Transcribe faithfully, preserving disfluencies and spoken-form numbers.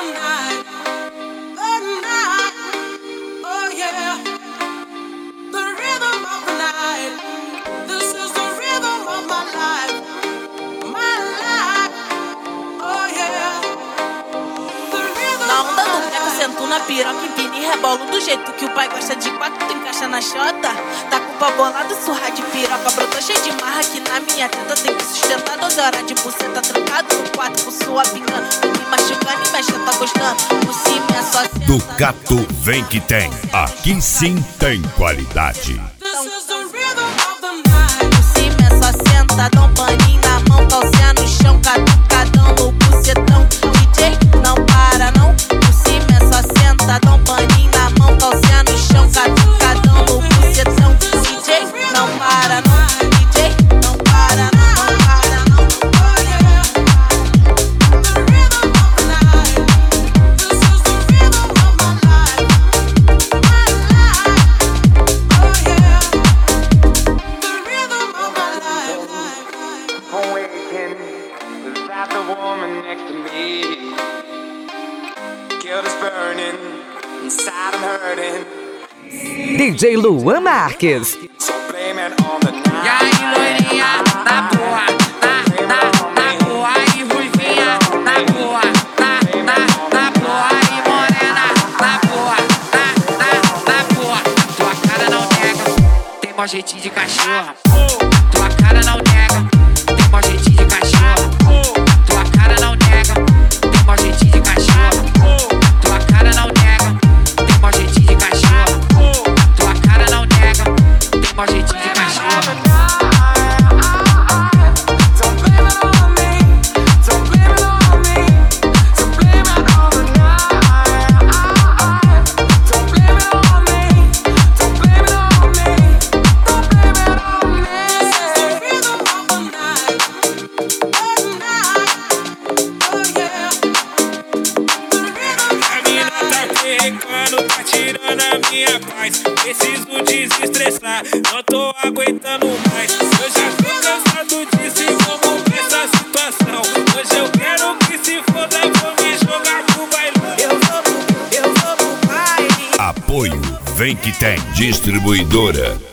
Sento na piroca, empina e rebolo do jeito que o pai gosta de quatro, tu encaixa na xota. Tá com o pau bolado, surra de piroca, brotou cheio de marra que na minha teta tem que sustentar. doze horas de buceta trancado no quarto, com sua pingando, me machucando e mexe, tá gostando. Por cima é só senta. Ducato vem que tem, aqui sim tem qualidade. Então, por cima é só senta, dá um paninho na mão, calcinha no chão, catucadão no bucetão. D J não para não. Senta, dá um paninho na mão, calcinha no chão, catucadão no bucetão. D J não para não, D J não para não, não para não. Oh yeah, the rhythm of the night. This is the rhythm of my life, my life. Oh yeah, the rhythm of my life. Awaken without the woman next to me. Guilt is burning, inside I'm hurting. D J Luan Marques. So blame it on the night. E aí, loirinha, na porra, na, na, na porra, e ruivinha, na porra, na, na, na porra, e morena, na porra, na, na, na porra. Tua cara não nega, tem mó jeitinho de cachorra. Tua cara não nega, tem mó jeitinho de cachorra. Tua cara não nega, tem mó jeitinho de cachorra. Tua cara não nega, tem mó jeitinho de cachorro. Tua cara não nega, tem mó jeitinho de cachorro. Don't blame it on me, don't blame it on me, don't blame it on the night. Don't blame it on me, don't blame it on me, don't blame it on me. This is the rhythm of the night, of the night. Oh yeah, the rhythm. A mina tá perrecando, tá tirando a minha paz. Preciso desestressar, não tô aguentando mais. Eu já tô cansado disso e vamos ver essa situação. Hoje eu quero que se foda, vou me jogar pro bailão. Eu vou, eu vou pro baile. Apoio vem que tem, distribuidora